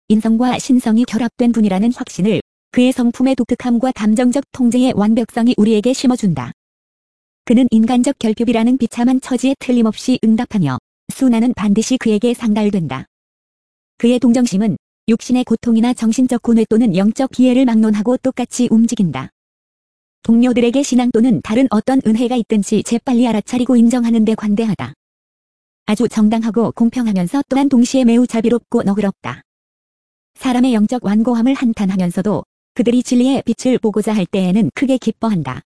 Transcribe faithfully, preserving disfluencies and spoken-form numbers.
인성과 신성이 결합된 분이라는 확신을, 그의 성품의 독특함과 감정적 통제의 완벽성이 우리에게 심어준다. 그는 인간적 결핍이라는 비참한 처지에 틀림없이 응답하며 순환은 반드시 그에게 상달된다. 그의 동정심은 육신의 고통이나 정신적 고뇌 또는 영적 기회를 막론하고 똑같이 움직인다. 동료들에게 신앙 또는 다른 어떤 은혜가 있든지 재빨리 알아차리고 인정하는 데 관대하다. 아주 정당하고 공평하면서 또한 동시에 매우 자비롭고 너그럽다. 사람의 영적 완고함을 한탄하면서도 그들이 진리의 빛을 보고자 할 때에는 크게 기뻐한다.